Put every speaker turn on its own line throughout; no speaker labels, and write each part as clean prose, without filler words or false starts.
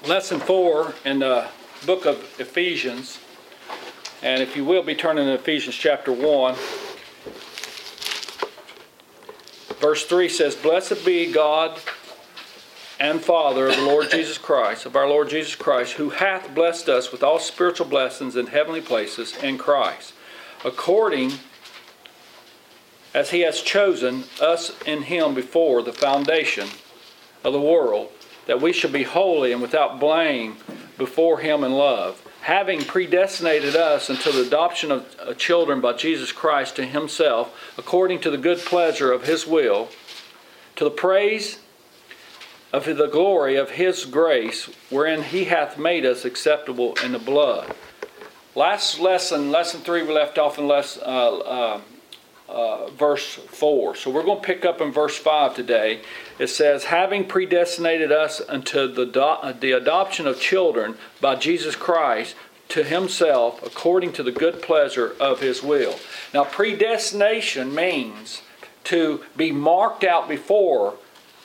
Lesson 4 in the book of Ephesians. And if you will be turning to Ephesians chapter 1. Verse 3 says, "Blessed be God and Father of the Lord Jesus Christ, of our Lord Jesus Christ, who hath blessed us with all spiritual blessings in heavenly places in Christ, according as he has chosen us in him before the foundation of the world, that we should be holy and without blame before him in love, having predestinated us unto the adoption of children by Jesus Christ to himself, according to the good pleasure of his will, to the praise of the glory of his grace, wherein he hath made us acceptable in the blood." Last lesson, lesson 3, we left off in verse 4. So we're going to pick up in verse 5 today. It says, "Having predestinated us unto the adoption of children by Jesus Christ to himself, according to the good pleasure of his will." Now, predestination means to be marked out beforehand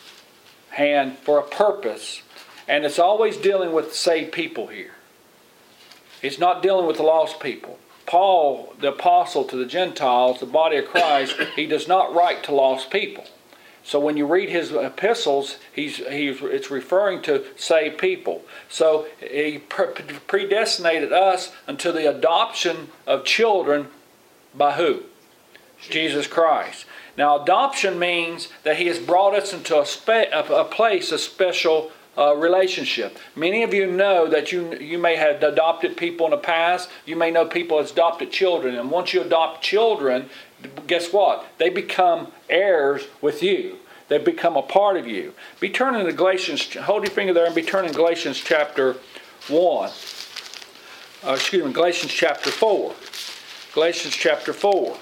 for a purpose. And it's always dealing with saved people here. It's not dealing with the lost people. Paul, the apostle to the Gentiles, the body of Christ, he does not write to lost people. So when you read his epistles, it's referring to saved people. So he predestinated us unto the adoption of children by who? Jesus Christ. Now, adoption means that he has brought us into a place of special relationship. Many of you know that you may have adopted people in the past. You may know people as adopted children. And once you adopt children, guess what? They become heirs with you. They become a part of you. Be turning to Galatians. Hold your finger there and be turning to Galatians chapter 1. Galatians chapter 4. Galatians chapter 4.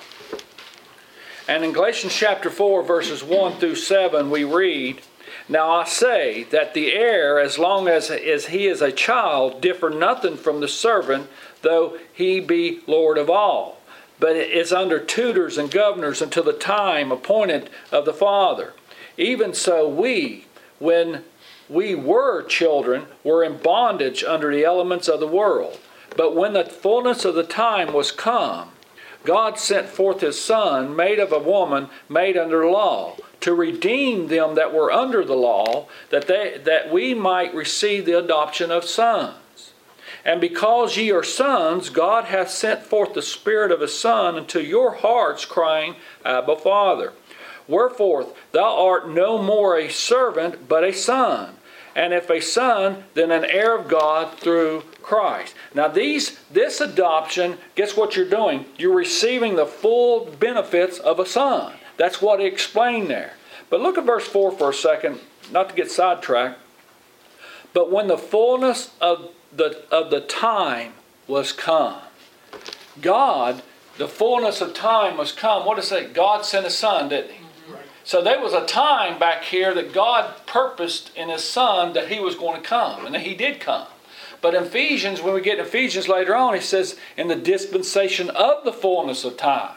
And in Galatians chapter 4, verses 1 through 7, we read, "Now I say that the heir, as long as he is a child, differ nothing from the servant, though he be Lord of all, but is under tutors and governors until the time appointed of the Father. Even so we, when we were children, were in bondage under the elements of the world. But when the fullness of the time was come, God sent forth his Son, made of a woman, made under the law, to redeem them that were under the law, that we might receive the adoption of sons. And because ye are sons, God hath sent forth the Spirit of his Son into your hearts, crying, Abba, Father. Wherefore thou art no more a servant, but a son. And if a son, then an heir of God through Christ." Now this adoption, guess what you're doing? You're receiving the full benefits of a son. That's what he explained there. But look at verse 4 for a second, not to get sidetracked. "But when the fullness of the time was come." God, the fullness of time was come. What does it say? God sent a son, didn't he? So there was a time back here that God purposed in his Son that he was going to come. And he did come. But in Ephesians, when we get to Ephesians later on, he says, in the dispensation of the fullness of times.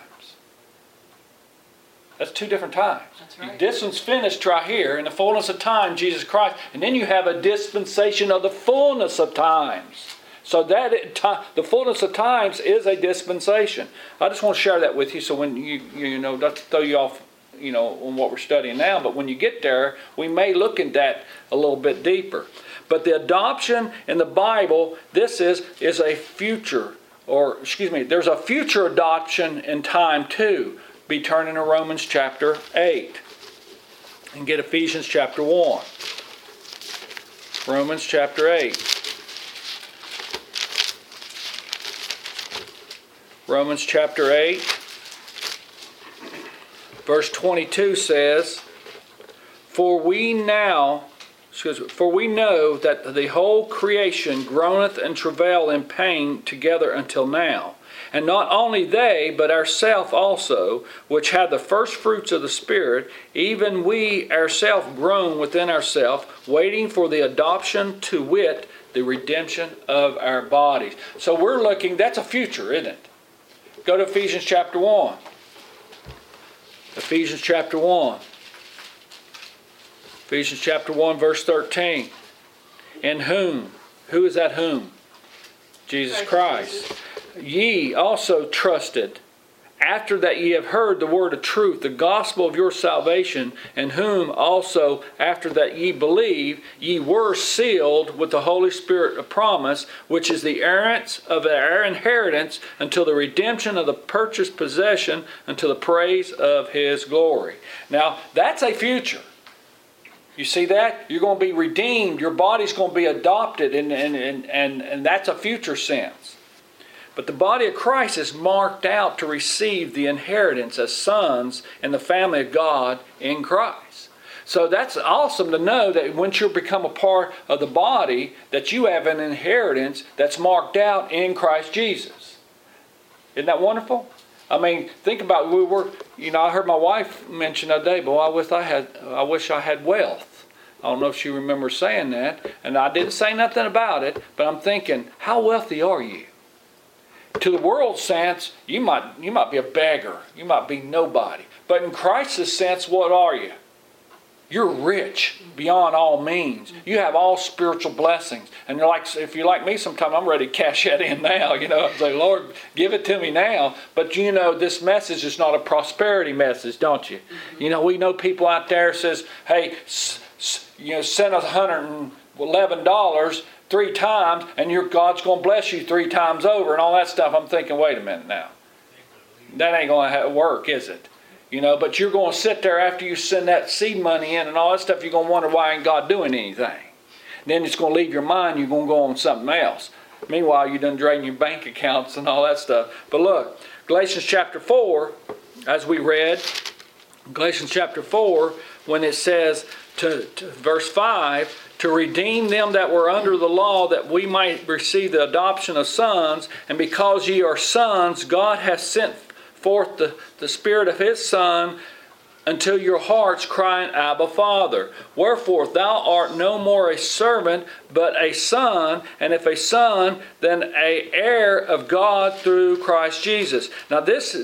That's two different times. That's right. This one's finished right here in the fullness of time, Jesus Christ. And then you have a dispensation of the fullness of times. So that the fullness of times is a dispensation. I just want to share that with you so when not to throw you off on what we're studying now, but when you get there, we may look at that a little bit deeper. But the adoption in the Bible, this is a future, there's a future adoption in time too. Be turning to Romans chapter 8 and get Ephesians chapter 1. Romans chapter 8. Romans chapter 8. Verse 22 says, For we know that the whole creation groaneth and travail in pain together until now. And not only they, but ourselves also, which have the first fruits of the Spirit, even we ourselves groan within ourselves, waiting for the adoption, to wit, the redemption of our bodies. So we're looking, that's a future, isn't it? Go to Ephesians chapter 1. Ephesians chapter 1. Ephesians chapter 1, verse 13. in whom, who is that whom? Jesus Christ. Ye also trusted, after that ye have heard the word of truth, the gospel of your salvation, in whom also after that ye believe, ye were sealed with the Holy Spirit of promise, which is the heirance of our inheritance until the redemption of the purchased possession, until the praise of His glory. Now, that's a future. You see that? You're going to be redeemed. Your body's going to be adopted, and that's a future sense. But the body of Christ is marked out to receive the inheritance as sons in the family of God in Christ. So that's awesome to know that once you become a part of the body, that you have an inheritance that's marked out in Christ Jesus. Isn't that wonderful? I mean, think about it. I heard my wife mention the other day, boy, I wish I had wealth. I don't know if she remembers saying that, and I didn't say nothing about it, but I'm thinking, how wealthy are you? To the world's sense, you might be a beggar. You might be nobody. But in Christ's sense, what are you? You're rich beyond all means. You have all spiritual blessings. And if you're like me sometime, I'm ready to cash that in now. I say, Lord, give it to me now. But this message is not a prosperity message, don't you? We know people out there says, hey, send us $111 3 times, and God's going to bless you 3 times over, and all that stuff. I'm thinking, wait a minute now. That ain't going to work, is it? But you're going to sit there after you send that seed money in and all that stuff, you're going to wonder why ain't God doing anything. Then it's going to leave your mind, you're going to go on something else. Meanwhile, you done drain your bank accounts and all that stuff. But look, Galatians chapter 4, as we read, Galatians chapter 4, when it says to verse 5, to redeem them that were under the law, that we might receive the adoption of sons. And because ye are sons, God hath sent forth the Spirit of His Son until your hearts crying, Abba, Father. Wherefore thou art no more a servant, but a son, and if a son, then an heir of God through Christ Jesus. Now this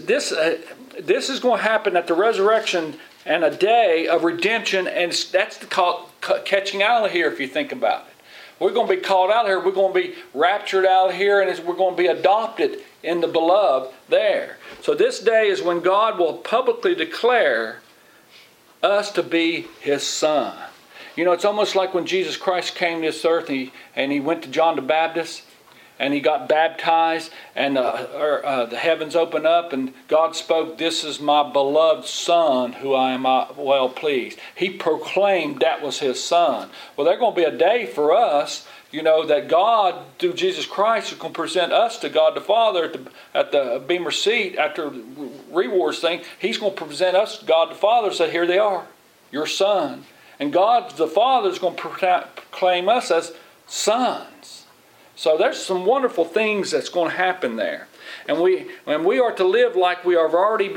is going to happen at the resurrection and a day of redemption, and that's called catching out of here if you think about it. We're going to be called out of here. We're going to be raptured out of here, and we're going to be adopted in the beloved there. So this day is when God will publicly declare us to be His Son. It's almost like when Jesus Christ came to this earth and he went to John the Baptist, and he got baptized, and the heavens opened up, and God spoke, this is my beloved Son, who I am well pleased. He proclaimed that was His Son. Well, there's going to be a day for us, that God, through Jesus Christ, is going to present us to God the Father at the Bema seat after the rewards thing. He's going to present us to God the Father and say, here they are, your Son. And God the Father is going to proclaim us as sons. So there's some wonderful things that's going to happen there. And we are to live like we have already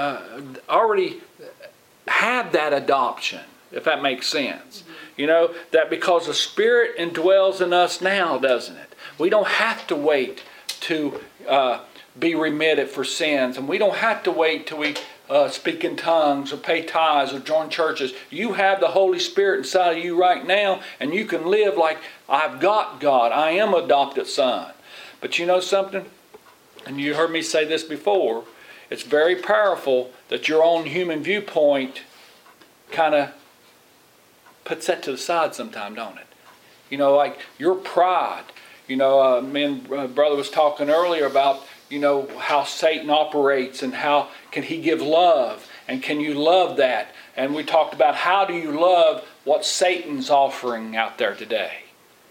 had that adoption, if that makes sense. That because the Spirit indwells in us now, doesn't it? We don't have to wait to be remitted for sins. And we don't have to wait till we speak in tongues or pay tithes or join churches. You have the Holy Spirit inside of you right now, and you can live like, I've got God. I am an adopted son. But you know something? And you heard me say this before. It's very powerful that your own human viewpoint kind of puts that to the side sometime, don't it? Like your pride. Me and brother was talking earlier about how Satan operates and how can he give love, and can you love that? And we talked about how do you love what Satan's offering out there today.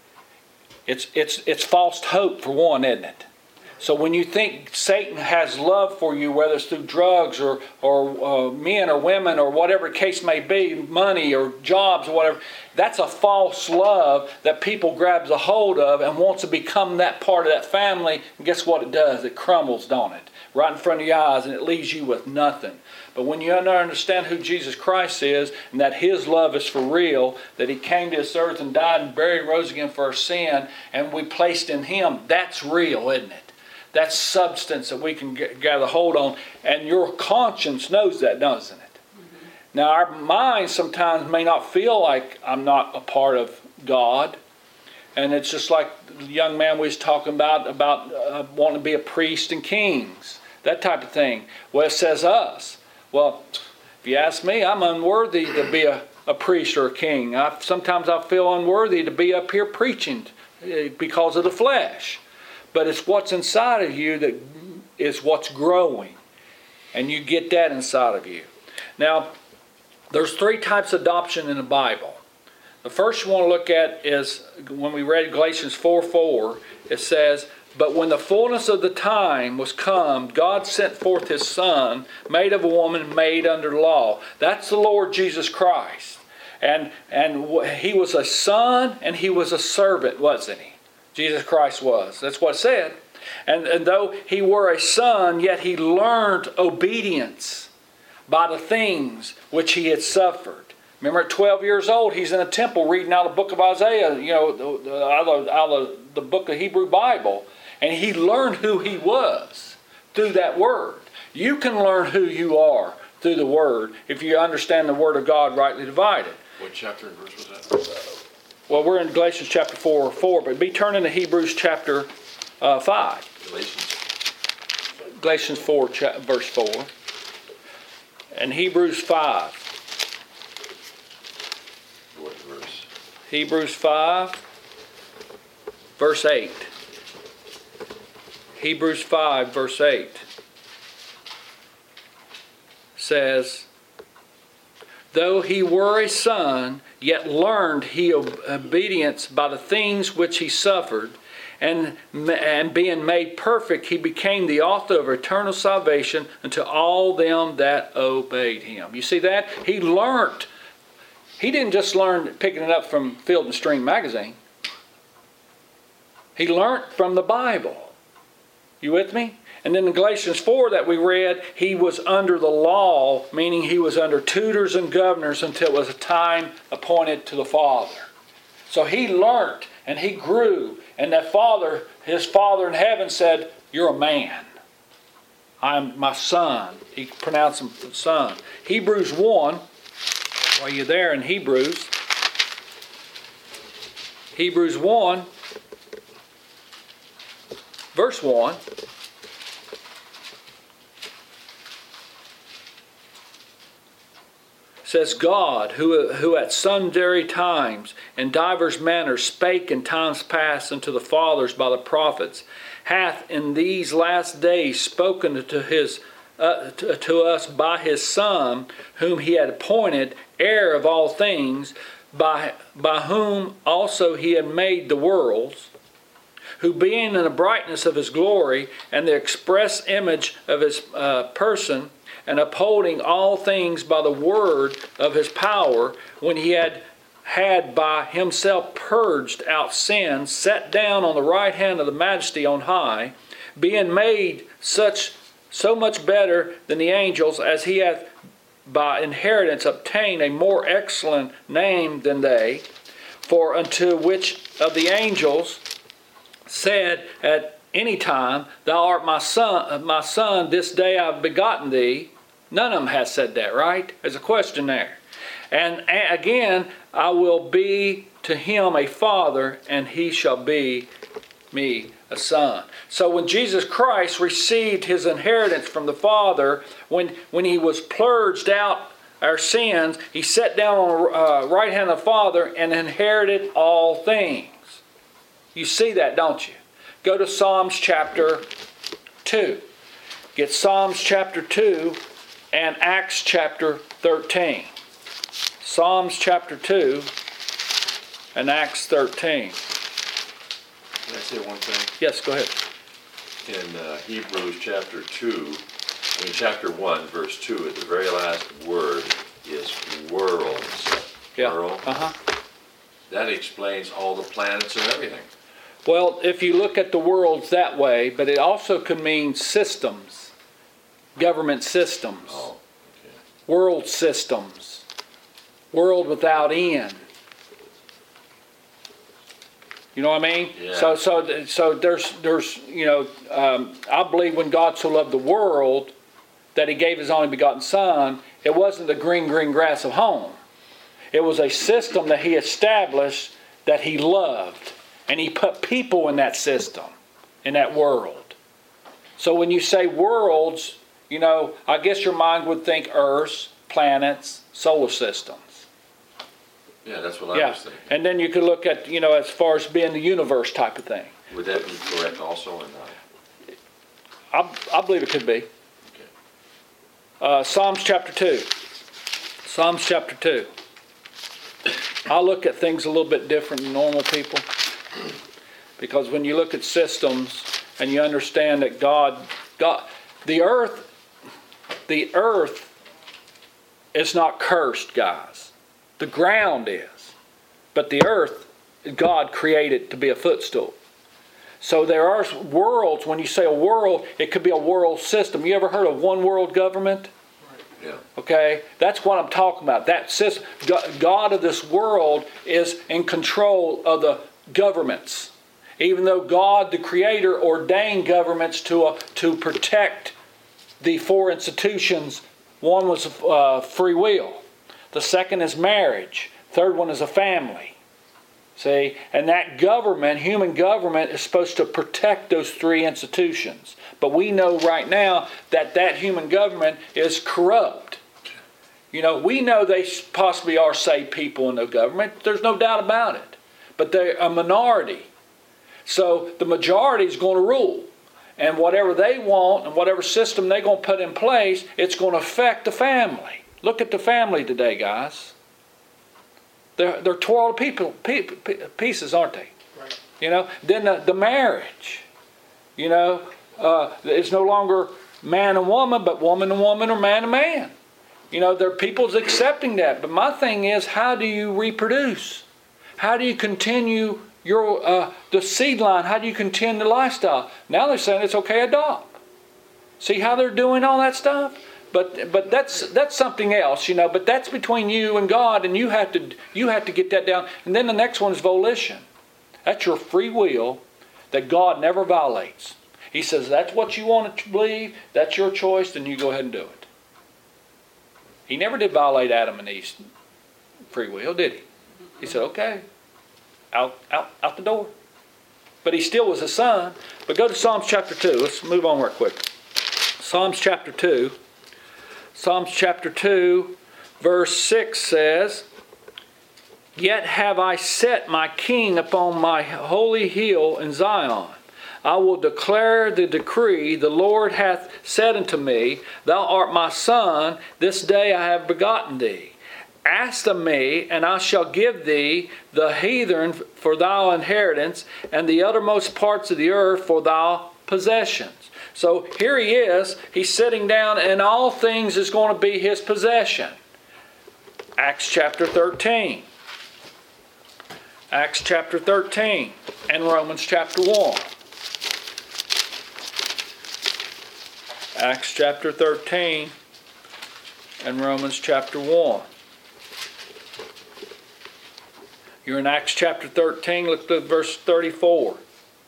It's false hope for one, isn't it? So when you think Satan has love for you, whether it's through drugs or men or women or whatever case may be, money or jobs or whatever, that's a false love that people grabs a hold of and wants to become that part of that family. And guess what it does? It crumbles, don't it? Right in front of your eyes, and it leaves you with nothing. But when you understand who Jesus Christ is and that His love is for real, that He came to this earth and died and buried and rose again for our sin, and we placed in Him, that's real, isn't it? That's substance that we can gather hold on. And your conscience knows that, doesn't it? Mm-hmm. Now, our mind sometimes may not feel like I'm not a part of God. And it's just like the young man we was talking about wanting to be a priest and kings, that type of thing. Well, it says us. Well, if you ask me, I'm unworthy to be a priest or a king. Sometimes I feel unworthy to be up here preaching because of the flesh. But it's what's inside of you that is what's growing. And you get that inside of you. Now, there's 3 types of adoption in the Bible. The first you want to look at is when we read Galatians 4:4, it says, "But when the fullness of the time was come, God sent forth His Son, made of a woman, made under law." That's the Lord Jesus Christ. And He was a son and He was a servant, wasn't He? Jesus Christ was. That's what it said. And though He were a son, yet He learned obedience by the things which He had suffered. Remember, at 12 years old, He's in a temple reading out the book of Isaiah, out of the book of Hebrew Bible. And He learned who He was through that Word. You can learn who you are through the Word if you understand the Word of God rightly divided.
What chapter and verse was that?
Well, we're in Galatians chapter 4, but be turning to Hebrews chapter 5. Galatians 4, verse 4. And Hebrews 5.
What verse?
Hebrews 5, verse 8. Hebrews 5, verse 8 says, "Though He were a son, yet learned He obedience by the things which He suffered, and being made perfect, He became the author of eternal salvation unto all them that obeyed Him." You see that? He learned. He didn't just learn picking it up from Field and Stream magazine. He learned from the Bible. You with me? And then in Galatians 4 that we read, he was under the law, meaning he was under tutors and governors until it was a time appointed to the Father. So he learned and he grew. And that Father, his Father in heaven said, "You're a man. I'm my son." He pronounced him son. Hebrews 1, while you're there in Hebrews 1, verse 1. Says, "God, who at sundry times in divers manners spake in times past unto the fathers by the prophets, hath in these last days spoken to us by His Son, whom He had appointed heir of all things, by whom also He had made the worlds, who being in the brightness of His glory and the express image of His person, and upholding all things by the word of His power, when He had by Himself purged out sins, sat down on the right hand of the Majesty on high, being made so much better than the angels, as He hath by inheritance obtained a more excellent name than they. For unto which of the angels said at any time, Thou art my son, this day I have begotten thee. None of them has said that, right? There's a question there. And again, I will be to him a father, and he shall be me a son. So when Jesus Christ received His inheritance from the Father, when He was purged out our sins, He sat down on the right hand of the Father and inherited all things. You see that, don't you? Go to Psalms chapter 2. Get Psalms chapter 2 and Acts chapter 13. Psalms chapter 2 and Acts 13.
Can I say one thing?
Yes, go ahead.
In Hebrews chapter 1, verse 2, the very last word is worlds.
Yeah.
Plural. That explains all the planets and everything.
Well, if you look at the worlds that way, but it also could mean systems, government systems, world systems, world without end. You know what I mean?
Yeah.
So there's I believe when God so loved the world that He gave His only begotten Son, it wasn't the green grass of home. It was a system that He established that He loved. And He put people in that system, in that world. So when you say worlds, I guess your mind would think Earths, planets, solar systems.
Yeah, that's what I was thinking.
And then you could look at, as far as being the universe type of thing.
Would that be correct also or not?
I believe it could be.
Okay.
Psalms chapter 2. Psalms chapter 2. I look at things a little bit different than normal people. Because when you look at systems and you understand that God, the earth is not cursed, guys. The ground is. But the earth, God created to be a footstool. So there are worlds. When you say a world, it could be a world system. You ever heard of one world government?
Yeah.
Okay? That's what I'm talking about. That system, God of this world is in control of the governments. Even though God, the Creator, ordained governments to protect the four institutions. One was free will. The second is marriage. Third one is a family. See? And that government, human government, is supposed to protect those three institutions. But we know right now that human government is corrupt. We know they possibly are saved people in the government. There's no doubt about it. But they're a minority. So the majority is going to rule. And whatever they want and whatever system they're going to put in place, it's going to affect the family. Look at the family today, guys. They're twirled pieces, aren't they? Right. Then the marriage. It's no longer man and woman, but woman and woman or man and man. There are people's accepting that. But my thing is, how do you reproduce? How do you continue the seed line? How do you continue the lifestyle? Now they're saying it's okay to adopt. See how they're doing all that stuff? But that's something else, But that's between you and God, and you have to get that down. And then the next one is volition. That's your free will that God never violates. He says that's what you want to believe. That's your choice. Then you go ahead and do it. He never did violate Adam and Eve's free will, did he? He said, "Okay, out the door." But he still was a son. But go to Psalms chapter 2. Let's move on real quick. Psalms chapter 2. Psalms chapter 2, verse 6 says, "Yet have I set my king upon my holy hill in Zion. I will declare the decree. The Lord hath said unto me, Thou art my son, this day I have begotten thee. Ask of me, and I shall give thee the heathen for thy inheritance, and the uttermost parts of the earth for thy possessions." So here he is. He's sitting down, and all things is going to be his possession. Acts chapter 13. Acts chapter 13 and Romans chapter 1. Acts chapter 13 and Romans chapter 1. You're in Acts chapter 13. Look at verse 33.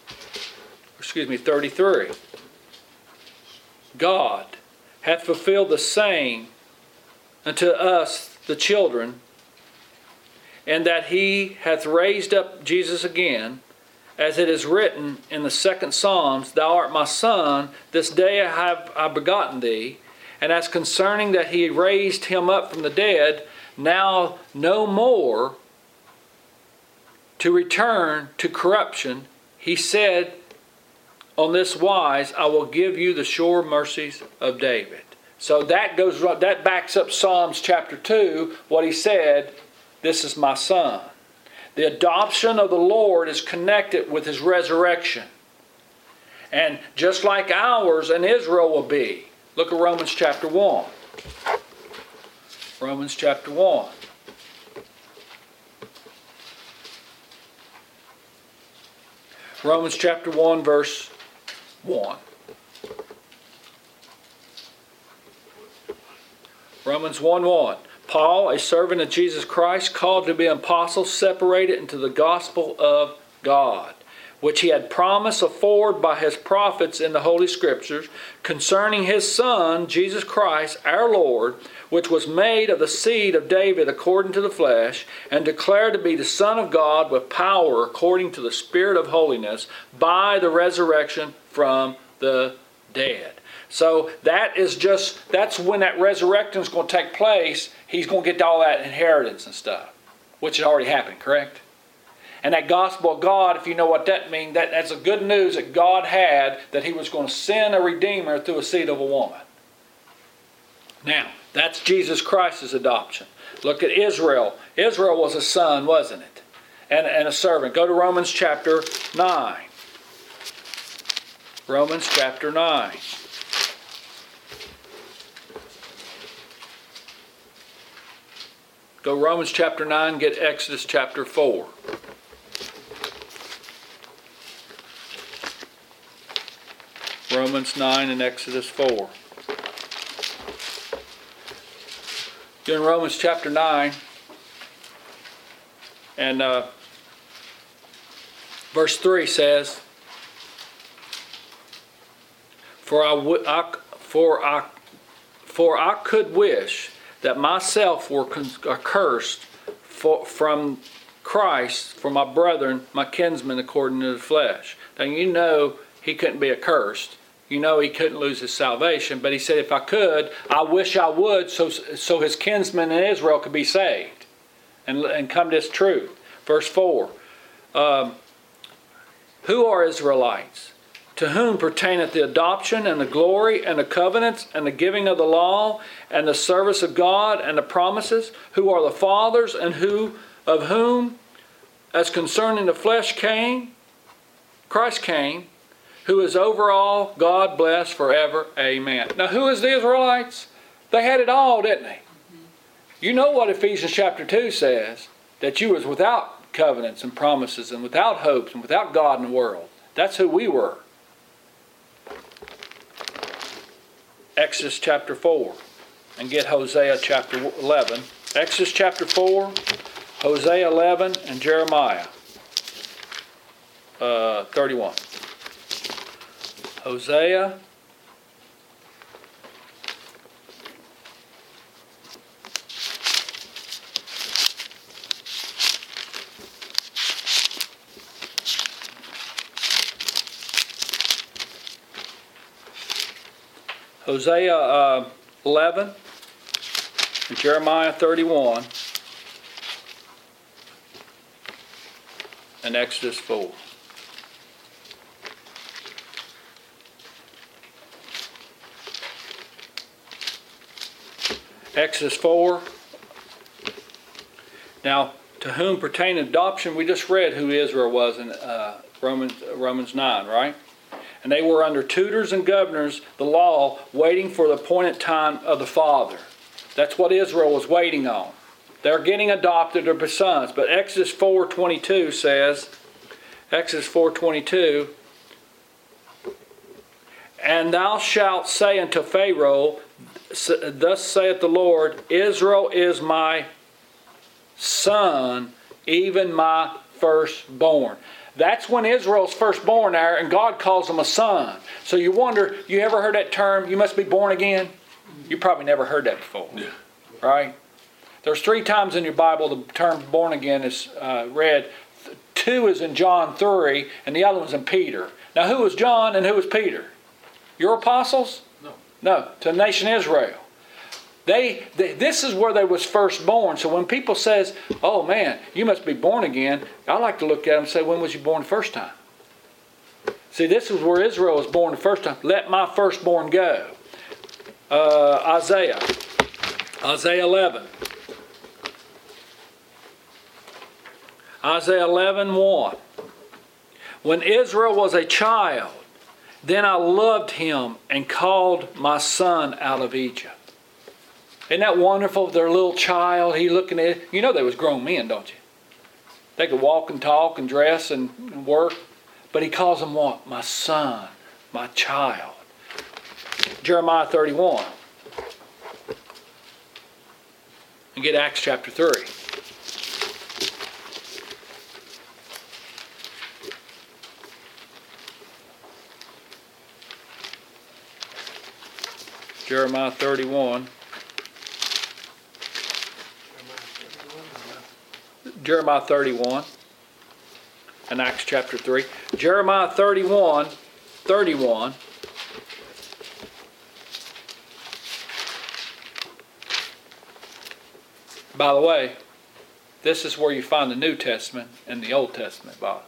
God hath fulfilled the same unto us the children, and that he hath raised up Jesus again, as it is written in the second Psalms, Thou art my son, this day have I begotten thee. And as concerning that he raised him up from the dead, now no more to return to corruption, he said, on this wise, I will give you the sure mercies of David. So that backs up Psalms chapter 2, what he said, this is my son. The adoption of the Lord is connected with his resurrection. And just like ours and Israel will be. Look at Romans chapter 1. Romans chapter 1. Romans chapter 1 verse 1. Romans 1:1. Paul, a servant of Jesus Christ, called to be an apostle, separated into the gospel of God, which he had promised afore by his prophets in the Holy Scriptures, concerning his Son, Jesus Christ, our Lord, which was made of the seed of David according to the flesh, and declared to be the Son of God with power according to the Spirit of holiness, by the resurrection from the dead. So that's when that resurrection is going to take place. He's going to get all that inheritance and stuff, which had already happened, correct? And that gospel of God, if you know what that means, that's a good news that God had, that he was going to send a Redeemer through a seed of a woman. Now, that's Jesus Christ's adoption. Look at Israel. Israel was a son, wasn't it? And a servant. Go to Romans chapter 9. Romans chapter 9. Go Romans chapter 9, get Exodus chapter 4. Romans 9 and Exodus 4. In Romans chapter 9 and verse 3 says, For I could wish that myself were accursed from Christ for my brethren, my kinsmen, according to the flesh. Now you know he couldn't be accursed. You know he couldn't lose his salvation. But he said, if I could, I wish I would, so his kinsmen in Israel could be saved and come to this truth. Verse 4. Who are Israelites? To whom pertaineth the adoption and the glory and the covenants and the giving of the law and the service of God and the promises? Who are the fathers and of whom, as concerning the flesh came, Christ came, who is over all, God bless forever. Amen. Now who is the Israelites? They had it all, didn't they? You know what Ephesians chapter 2 says, that you was without covenants and promises and without hopes and without God in the world. That's who we were. Exodus chapter 4 and get Hosea chapter 11. Exodus chapter 4, Hosea 11, and Jeremiah 31. Hosea Hosea 11 and Jeremiah 31 and Exodus 4. Exodus 4. Now, to whom pertain adoption, we just read who Israel was in Romans 9, right? And they were under tutors and governors, the law, waiting for the appointed time of the Father. That's what Israel was waiting on. They're getting adopted or sons. But Exodus 4:22 says, Exodus 4:22, and thou shalt say unto Pharaoh, thus saith the Lord, Israel is my son, even my firstborn. That's when Israel's firstborn there, and God calls him a son. So you wonder, you ever heard that term, you must be born again? You probably never heard that before. Yeah. Right? There's 3 times in your Bible the term born again is read. 2 is in John 3, and the other one's in Peter. Now who was John and who was Peter? Your apostles? No, to the nation Israel. This is where they was first born. So when people says, oh man, you must be born again, I like to look at them and say, when was you born the first time? See, this is where Israel was born the first time. Let my firstborn go. Isaiah 11. Isaiah 11:1. When Israel was a child, then I loved him and called my son out of Egypt. Isn't that wonderful? Their little child, he looking at it. You know they was grown men, don't you? They could walk and talk and dress and work. But he calls them what? My son, my child. Jeremiah 31. And get Acts chapter 3. Jeremiah 31. Jeremiah 31 and Acts chapter 3. Jeremiah 31. By the way, this is where you find the New Testament and the Old Testament, Bob.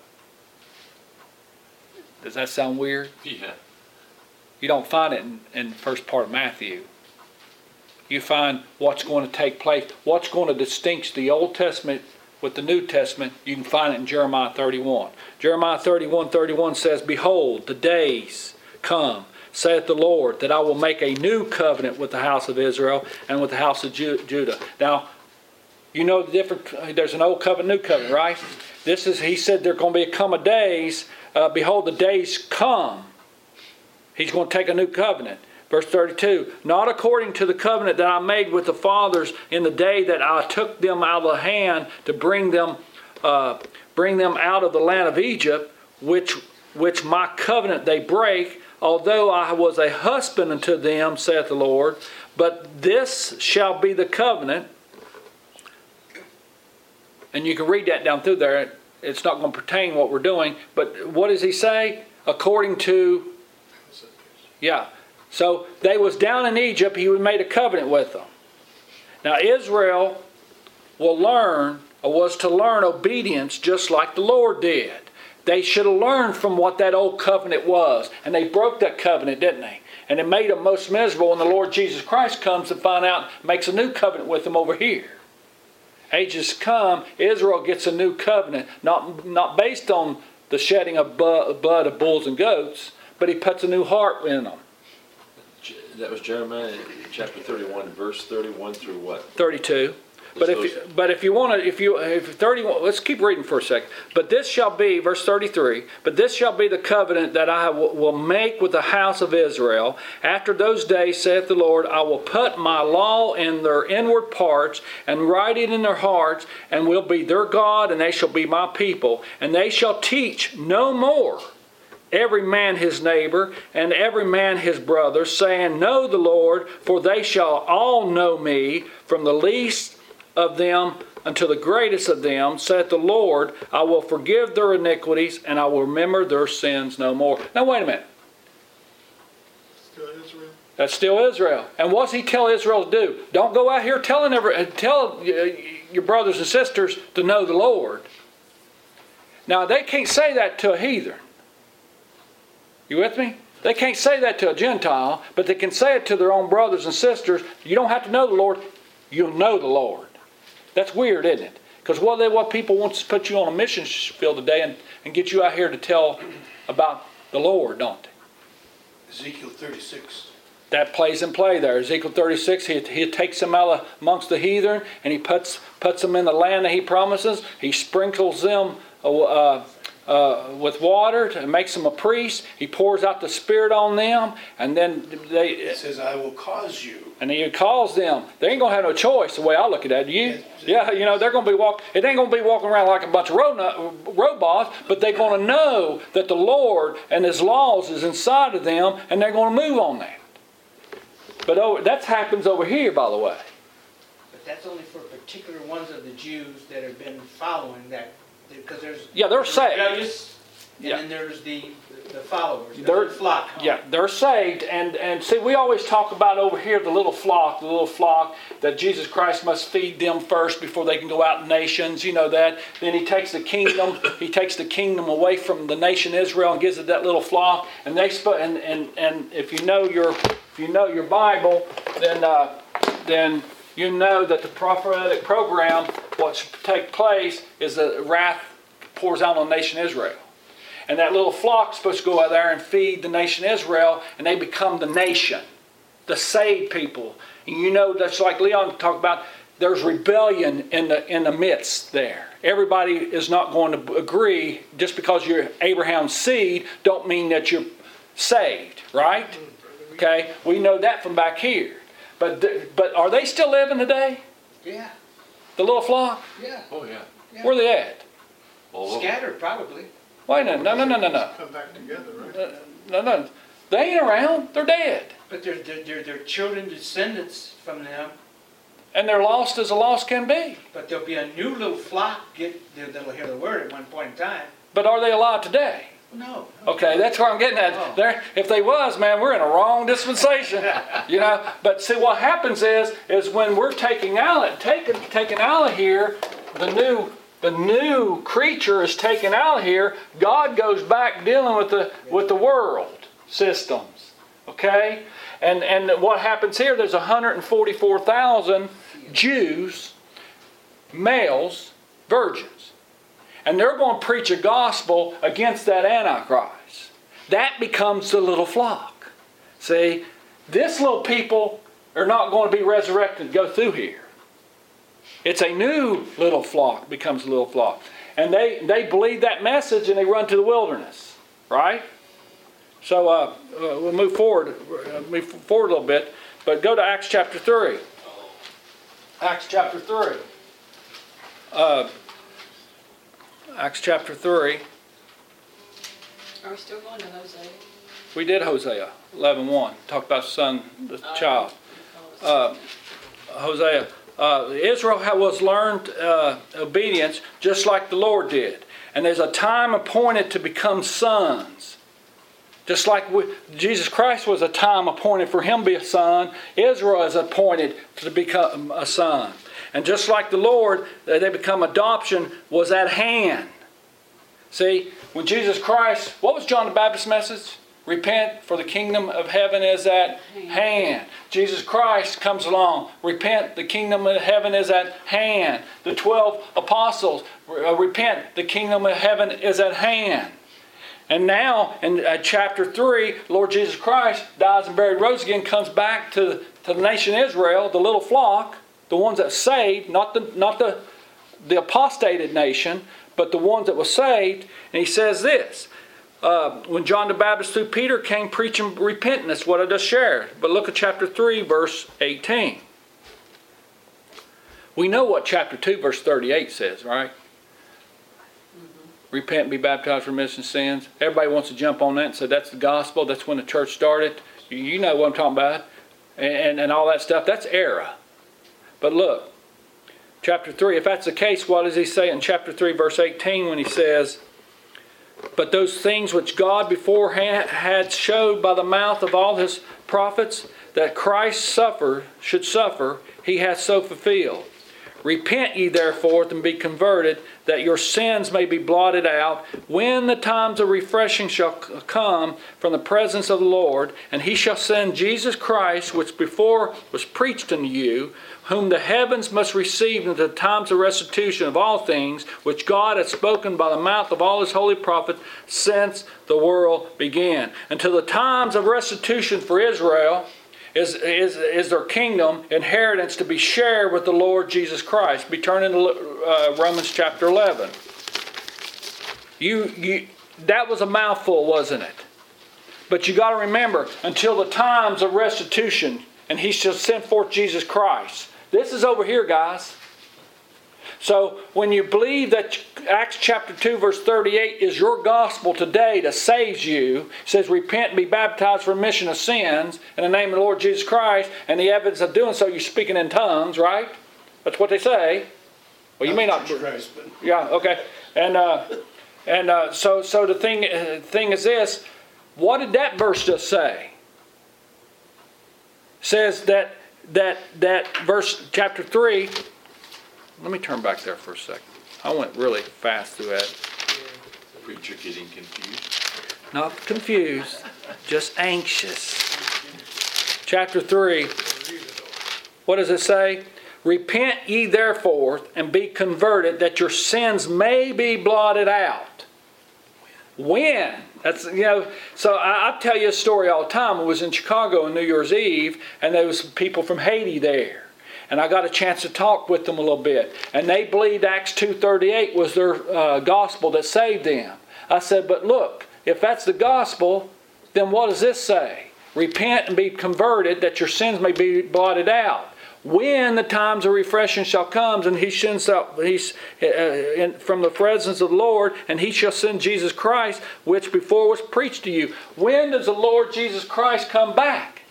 Does that sound weird?
Yeah.
You don't find it in the first part of Matthew. You find what's going to take place, what's going to distinguish the Old Testament with the New Testament. You can find it in Jeremiah 31. Jeremiah 31:31 says, "Behold, the days come, saith the Lord, that I will make a new covenant with the house of Israel and with the house of Judah." Now, you know the difference. There's an old covenant, new covenant, right? This is, he said, there are going to be a come of days. Behold, the days come. He's going to take a new covenant. Verse 32, "Not according to the covenant that I made with the fathers in the day that I took them out of the hand to bring them out of the land of Egypt, which my covenant they break, although I was a husband unto them, saith the Lord. But this shall be the covenant." And you can read that down through there. It's not going to pertain what we're doing. But what does he say? According to... Yeah. So they was down in Egypt. He made a covenant with them. Now Israel was to learn obedience just like the Lord did. They should have learned from what that old covenant was. And they broke that covenant, didn't they? And it made them most miserable when the Lord Jesus Christ comes to find out, makes a new covenant with them over here. Ages come, Israel gets a new covenant, not based on the shedding of blood of bulls and goats, but he puts a new heart in them.
That was Jeremiah chapter 31, verse 31 through what?
32. But if you want to, if 31, let's keep reading for a second. "But this shall be," verse 33, "But this shall be the covenant that I will make with the house of Israel. After those days, saith the Lord, I will put my law in their inward parts and write it in their hearts, and will be their God, and they shall be my people. And they shall teach no more every man his neighbor, and every man his brother, saying, Know the Lord, for they shall all know me, from the least of them unto the greatest of them, saith the Lord. I will forgive their iniquities, and I will remember their sins no more." Now wait a minute.
Still Israel.
That's still Israel. And what's he tell Israel to do? Don't go out here tell your brothers and sisters to know the Lord. Now they can't say that to a heathen. You with me? They can't say that to a Gentile, but they can say it to their own brothers and sisters. You don't have to know the Lord. You'll know the Lord. That's weird, isn't it? Because what people want to put you on a mission field today and get you out here to tell about the Lord, don't they?
Ezekiel 36.
That plays in play there. Ezekiel 36, he takes them out amongst the heathen, and he puts them in the land that he promises. He sprinkles them with water and makes them a priest. He pours out the Spirit on them, and then
It says, "I will cause you."
And he calls them. They ain't going to have no choice, the way I look at that. Do you? Yeah, they're going to be it ain't going to be walking around like a bunch of robots, but they're going to know that the Lord and His laws is inside of them, and they're going to move on that. But that happens over here, by the way.
But that's only for particular ones of the Jews that have been following that. Because there's
they're saved.
rebellious, and
Yeah.
then there's the followers,
They're-
the flock.
They're saved, and see, we always talk about over here the little flock that Jesus Christ must feed them first before they can go out in nations. You know that. Then He takes the kingdom away from the nation Israel and gives it that little flock. And and if you know your Bible, then you know that the prophetic program, what should take place is that wrath pours out on the nation Israel. And that little flock's supposed to go out there and feed the nation Israel, and they become the nation, the saved people. And that's like Leon talked about, there's rebellion in the midst there. Everybody is not going to agree. Just because you're Abraham's seed don't mean that you're saved, right? Okay, we know that from back here. But are they still living today?
Yeah.
The little flock?
Yeah.
Oh, yeah.
Where are they at?
All over.
Scattered, probably.
Wait a minute. No.
Come back together, right?
No. They ain't around. They're dead.
But their children, descendants from them,
And they're lost as a lost can be.
but there'll be a new little flock that'll hear the word at one point in time.
But are they alive today?
No.
Okay, that's where I'm getting at.
Oh.
There, if they was, man, we're in a wrong dispensation, you know. But see, what happens is when we're taking out of here, the new creature is taken out of here. God goes back dealing with the world systems, okay. And what happens here? There's 144,000 Jews, males, virgins. And they're going to preach a gospel against that Antichrist. That becomes the little flock. See, this little people are not going to be resurrected and go through here. It's a new little flock becomes a little flock. And they believe that message and they run to the wilderness. Right? So we'll move forward a little bit. But go to Acts chapter 3. Acts chapter 3. Acts chapter 3.
Are we still going to Hosea?
We did Hosea 11:1. Talked about the child. Hosea. Israel was learned obedience just like the Lord did. And there's a time appointed to become sons. Just like Jesus Christ was a time appointed for him to be a son, Israel is appointed to become a son. And just like the Lord, they become adoption was at hand. See, when Jesus Christ, what was John the Baptist's message? Repent, for the kingdom of heaven is at hand. Jesus Christ comes along. Repent, the kingdom of heaven is at hand. The 12 apostles, repent, the kingdom of heaven is at hand. And now, in chapter 3, Lord Jesus Christ dies and buried, rose again, comes back to the nation Israel, the little flock, the ones that saved, not the apostated nation, but the ones that were saved. And he says this, when John the Baptist through Peter came preaching repentance, what I just shared. But look at chapter 3, verse 18. We know what chapter 2, verse 38 says, right? Repent and be baptized for remission of sins. Everybody wants to jump on that and say that's the gospel. That's when the church started. You know what I'm talking about. And all that stuff. That's error. But look, chapter 3, if that's the case, what does he say in chapter 3, verse 18 when he says, but those things which God beforehand had showed by the mouth of all his prophets, that Christ should suffer, he hath so fulfilled. Repent ye therefore and be converted, that your sins may be blotted out, when the times of refreshing shall come from the presence of the Lord, and he shall send Jesus Christ, which before was preached unto you, whom the heavens must receive in the times of restitution of all things, which God hath spoken by the mouth of all his holy prophets since the world began. Until the times of restitution for Israel is their kingdom inheritance to be shared with the Lord Jesus Christ. Be turning to Romans chapter 11. That was a mouthful, wasn't it? But you got to remember, until the times of restitution, and he shall send forth Jesus Christ. This is over here, guys. So when you believe that Acts chapter 2 verse 38 is your gospel today that saves you, it says repent and be baptized for remission of sins in the name of the Lord Jesus Christ, and the evidence of doing so you're speaking in tongues, right? That's what they say. Well, you may not.
Christ, but
Yeah, okay. So the thing is this. What did that verse just say? It says that verse chapter 3. Let me turn back there for a second. I went really fast through that.
Preacher getting confused.
Not confused, just anxious. Chapter 3. What does it say? Repent ye therefore and be converted, that your sins may be blotted out. When? That's, so I tell you a story all the time. I was in Chicago on New Year's Eve, and there was people from Haiti there. And I got a chance to talk with them a little bit. And they believed Acts 2:38 was their gospel that saved them. I said, but look, if that's the gospel, then what does this say? Repent and be converted, that your sins may be blotted out. when the times of refreshing shall come, and he sends out from the presence of the Lord, and he shall send Jesus Christ, which before was preached to you. When does the Lord Jesus Christ come back?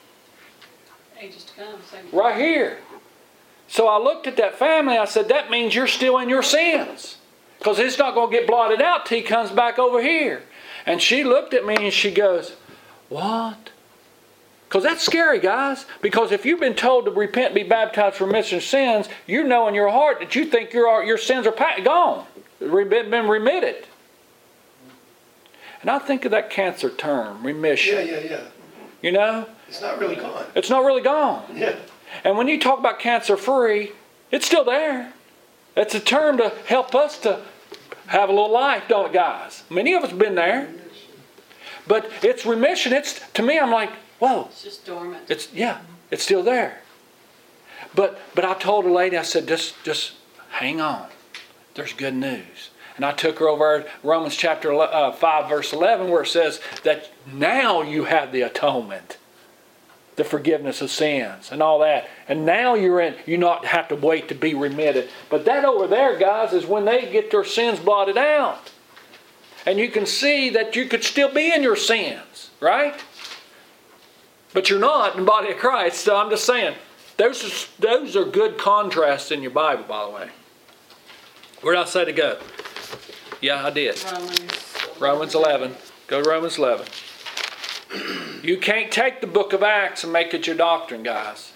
Ages to come.
Right here. So I looked at that family, I said, that means you're still in your sins. Because it's not going to get blotted out till he comes back over here. And she looked at me and she goes, what? Because that's scary, guys. Because if you've been told to repent, be baptized for remission of sins, you know in your heart that you think your sins are gone, been remitted. And I think of that cancer term, remission.
Yeah.
You know?
It's not really gone.
It's not really gone.
Yeah.
And when you talk about cancer-free, it's still there. It's a term to help us to have a little life, don't it, guys? Many of us have been there. But it's remission. To me, I'm like, whoa.
It's just dormant.
It's still there. But I told a lady, I said, just hang on. There's good news. And I took her over to Romans chapter 5, verse 11, where it says that now you have the atonement, the forgiveness of sins and all that. And now you not have to wait to be remitted. But that over there, guys, is when they get their sins blotted out. And you can see that you could still be in your sins, right? But you're not in the body of Christ. So I'm just saying, those are good contrasts in your Bible, by the way. Where did I say to go? Yeah, I did. Romans 11. Go to Romans 11. You can't take the book of Acts and make it your doctrine, guys.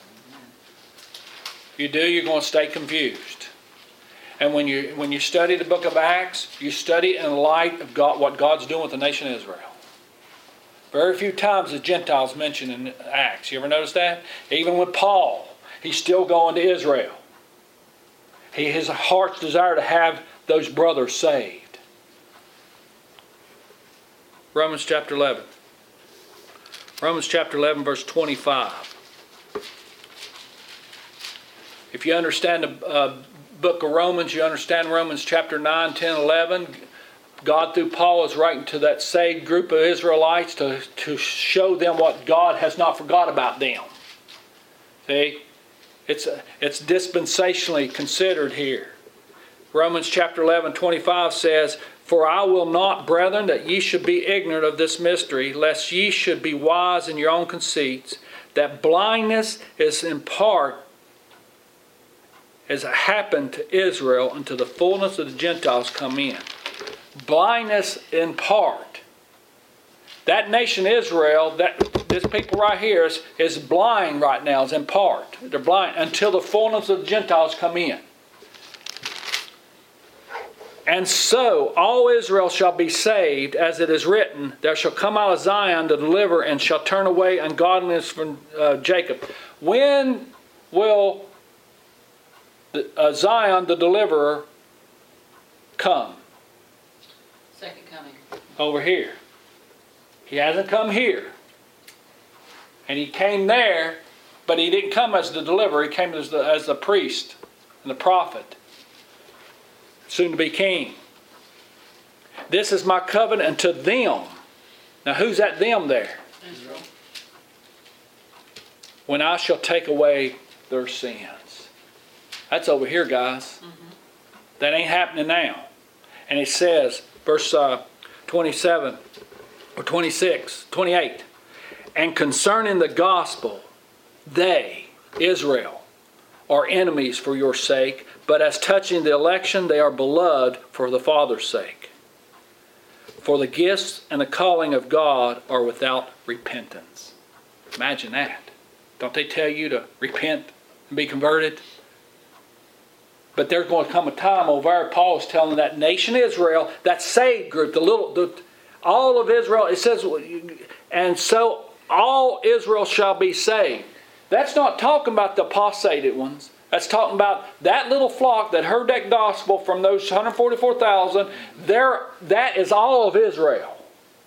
You do, you're going to stay confused. And when you study the book of Acts, you study in light of what God's doing with the nation of Israel. Very few times the Gentiles mentioned in Acts. You ever notice that? Even with Paul, he's still going to Israel. His heart's desire to have those brothers saved. Romans chapter 11. Romans chapter 11, verse 25. If you understand the book of Romans, you understand Romans chapter 9, 10, 11. God through Paul is writing to that saved group of Israelites to show them what God has not forgot about them. See? It's dispensationally considered here. Romans chapter 11, 25 says, for I will not, brethren, that ye should be ignorant of this mystery, lest ye should be wise in your own conceits, that blindness is in part, as it happened to Israel, until the fullness of the Gentiles come in. Blindness in part. That nation Israel, this people right here is blind right now, is in part. They're blind until the fullness of the Gentiles come in. And so all Israel shall be saved, as it is written, there shall come out of Zion to deliver, and shall turn away ungodliness from Jacob. When will Zion, the deliverer, come?
Second coming.
Over here. He hasn't come here. And he came there, but he didn't come as the deliverer. He came as the priest and the prophet. Soon to be king. This is my covenant unto them. Now who's that them there?
Israel.
When I shall take away their sins. That's over here, guys. That ain't happening now. And it says, verse 27 or 26, 28. And concerning the gospel, they, Israel, are enemies for your sake, but as touching the election, they are beloved for the Father's sake. For the gifts and the calling of God are without repentance. Imagine that. Don't they tell you to repent and be converted? But there's going to come a time over there, Paul is telling that nation Israel, that saved group, all of Israel, it says, and so all Israel shall be saved. That's not talking about the apostated ones. That's talking about that little flock that heard that gospel from those 144,000. That is all of Israel.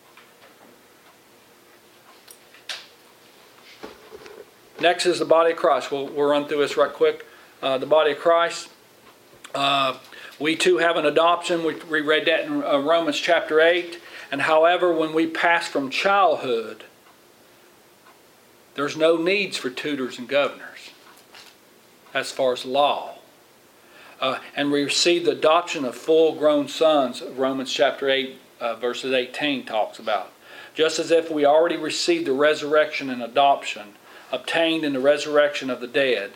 Next is the body of Christ. We'll run through this right quick. The body of Christ. We too have an adoption. We read that in Romans chapter 8. And however, when we pass from childhood, there's no needs for tutors and governors. as far as law. And we receive the adoption of full-grown sons, Romans chapter 8, verses 18 talks about. Just as if we already received the resurrection and adoption, obtained in the resurrection of the dead,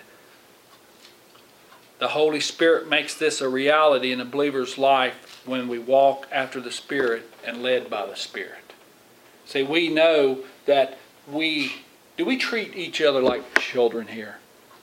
the Holy Spirit makes this a reality in a believer's life when we walk after the Spirit and led by the Spirit. See, we know that do we treat each other like children here?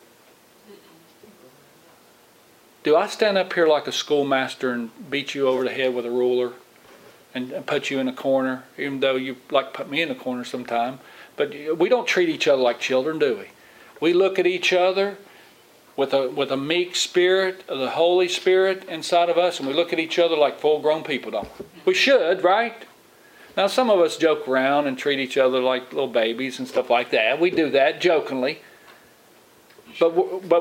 Do I stand up here like a schoolmaster and beat you over the head with a ruler and put you in a corner, even though you like to put me in a corner sometime? But we don't treat each other like children, do we? We look at each other with a meek spirit of the Holy Spirit inside of us, and we look at each other like full-grown people, don't we? We should, right? Now, some of us joke around and treat each other like little babies and stuff like that. We do that jokingly. But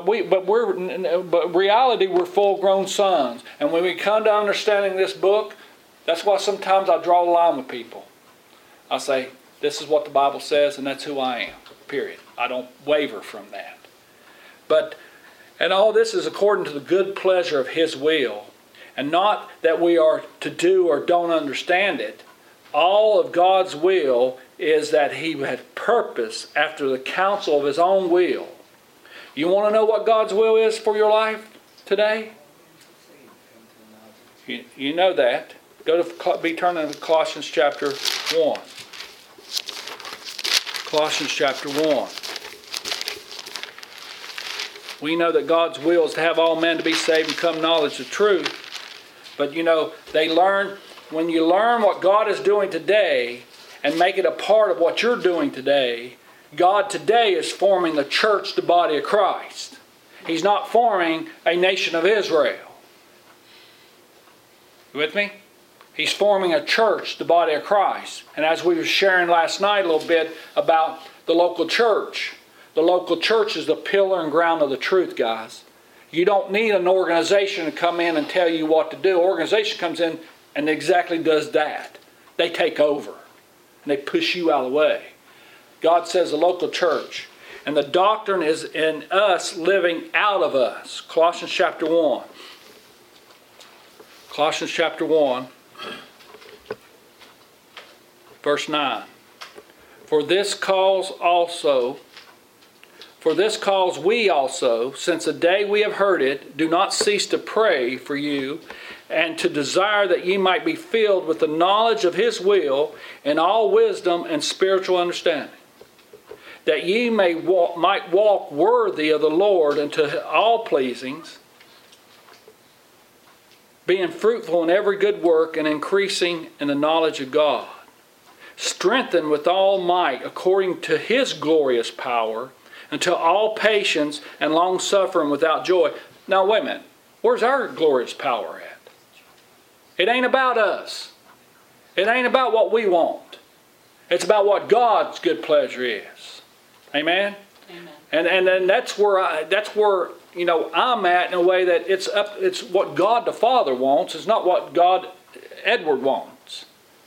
reality, we're full-grown sons. And when we come to understanding this book, that's why sometimes I draw a line with people. I say, this is what the Bible says, and that's who I am, period. I don't waver from that. And all this is according to the good pleasure of His will, and not that we are to do or don't understand it. All of God's will is that He had purpose after the counsel of His own will. You want to know what God's will is for your life today? You know that. Be turning to Colossians chapter 1. Colossians chapter 1. We know that God's will is to have all men to be saved and come knowledge of truth. But when you learn what God is doing today and make it a part of what you're doing today, God today is forming the church, the body of Christ. He's not forming a nation of Israel. You with me? He's forming a church, the body of Christ. And as we were sharing last night a little bit about the local church, the local church is the pillar and ground of the truth, guys. You don't need an organization to come in and tell you what to do. Organization comes in and exactly does that. They take over. And they push you out of the way. God says the local church. And the doctrine is in us living out of us. Colossians chapter 1. Colossians chapter 1. Verse 9. For this cause we also, since the day we have heard it, do not cease to pray for you, and to desire that ye might be filled with the knowledge of His will in all wisdom and spiritual understanding, that ye might walk worthy of the Lord unto all pleasings, being fruitful in every good work and increasing in the knowledge of God, strengthened with all might according to His glorious power, until all patience and long-suffering without joy. Now wait a minute. Where's our glorious power at? It ain't about us. It ain't about what we want. It's about what God's good pleasure is. Amen? Amen. And then that's where I'm at in a way that it's what God the Father wants. It's not what Edward wants.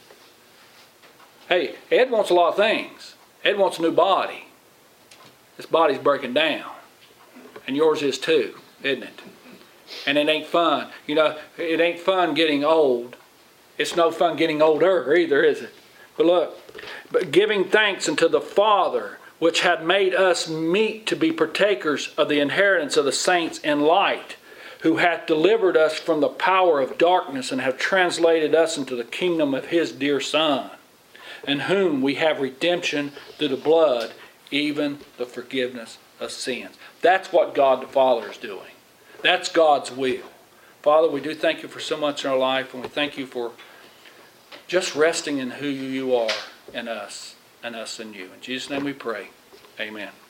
Hey, Ed wants a lot of things. Ed wants a new body. This body's breaking down. And yours is too, isn't it? And it ain't fun. It ain't fun getting old. It's no fun getting older either, is it? But look, giving thanks unto the Father, which had made us meet to be partakers of the inheritance of the saints in light, who hath delivered us from the power of darkness and have translated us into the kingdom of His dear Son, in whom we have redemption through the blood, even the forgiveness of sins. That's what God the Father is doing. That's God's will. Father, we do thank You for so much in our life, and we thank You for just resting in who You are in us, and us in You. In Jesus' name we pray. Amen.